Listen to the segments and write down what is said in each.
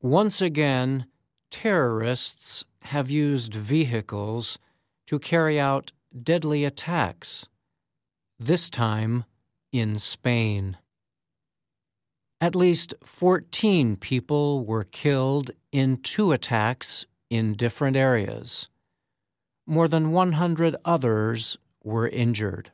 Once again, terrorists have used vehicles to carry out deadly attacks, this time in Spain. At least 14 people were killed in 2 attacks in different areas. More than 100 others were injured.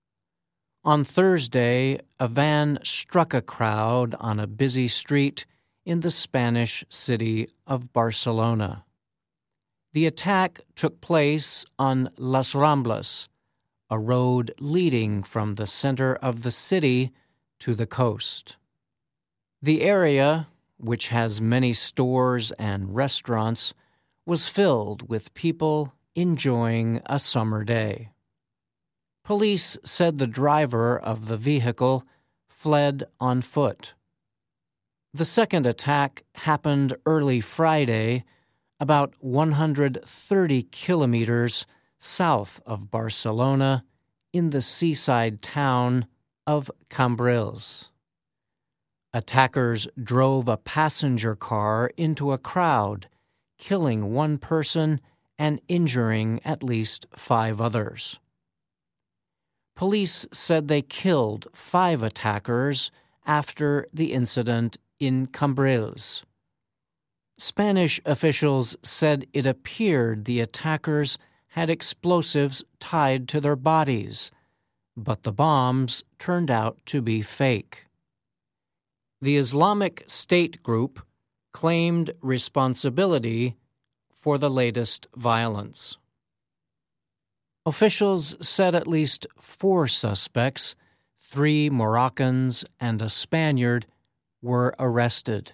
On Thursday, a van struck a crowd on a busy street in the Spanish city of Barcelona. The attack took place on Las Ramblas, a road leading from the center of the city to the coast. The area, which has many stores and restaurants, was filled with people enjoying a summer day. Police said the driver of the vehicle fled on foot. The second attack happened early Friday, about 130 kilometers south of Barcelona, in the seaside town of Cambrils. Attackers drove a passenger car into a crowd, killing 1 person and injuring at least 5 others. Police said they killed 5 attackers after the incident in Cambrils. Spanish officials said it appeared the attackers had explosives tied to their bodies, but the bombs turned out to be fake. The Islamic State group claimed responsibility for the latest violence. Officials said at least 4 suspects, 3 Moroccans and a Spaniard, were arrested.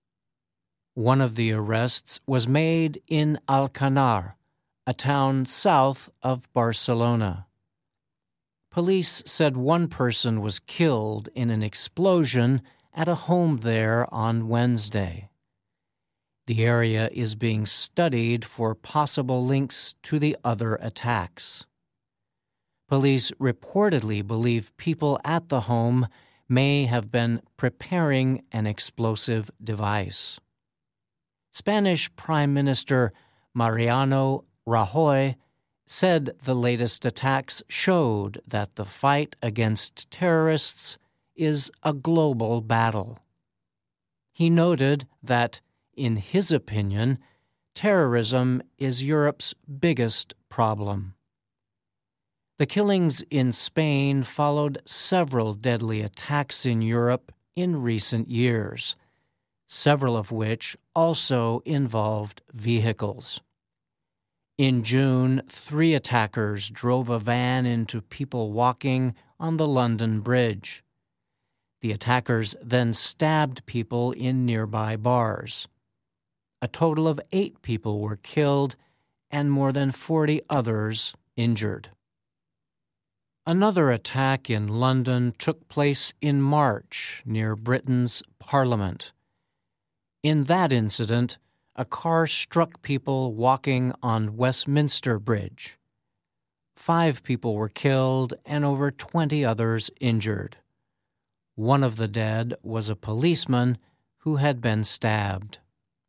One of the arrests was made in Alcanar, a town south of Barcelona. Police said 1 person was killed in an explosion at a home there on Wednesday. The area is being studied for possible links to the other attacks. Police reportedly believe people at the home may have been preparing an explosive device. Spanish Prime Minister Mariano Rajoy said the latest attacks showed that the fight against terrorists is a global battle. He noted that, in his opinion, terrorism is Europe's biggest problem. The killings in Spain followed several deadly attacks in Europe in recent years, several of which also involved vehicles. In June, 3 attackers drove a van into people walking on the London Bridge. The attackers then stabbed people in nearby bars. A total of 8 people were killed and more than 40 others injured. Another attack in London took place in March near Britain's Parliament. In that incident, a car struck people walking on Westminster Bridge. 5 people were killed and over 20 others injured. One of the dead was a policeman who had been stabbed.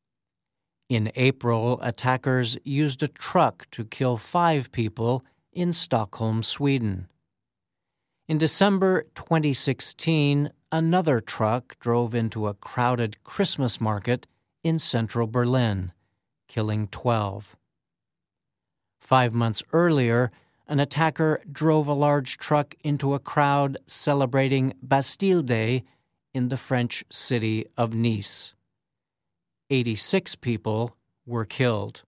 In April, attackers used a truck to kill 5 people in Stockholm, Sweden. In December 2016, another truck drove into a crowded Christmas market in central Berlin, killing 12. 5 months earlier, an attacker drove a large truck into a crowd celebrating Bastille Day in the French city of Nice. 86 people were killed.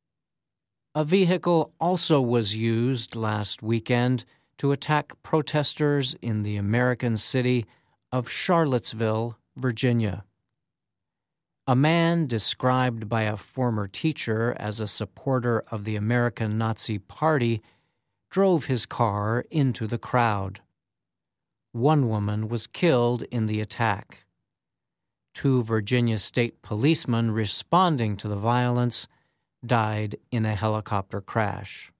A vehicle also was used last weekend to attack protesters in the American city of Charlottesville, Virginia. A man described by a former teacher as a supporter of the American Nazi Party drove his car into the crowd. 1 woman was killed in the attack. 2 Virginia state policemen responding to the violence died in a helicopter crash.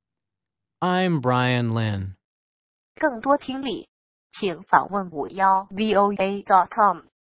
I'm Brian Lynn. 更多听力，请访问51voa.com。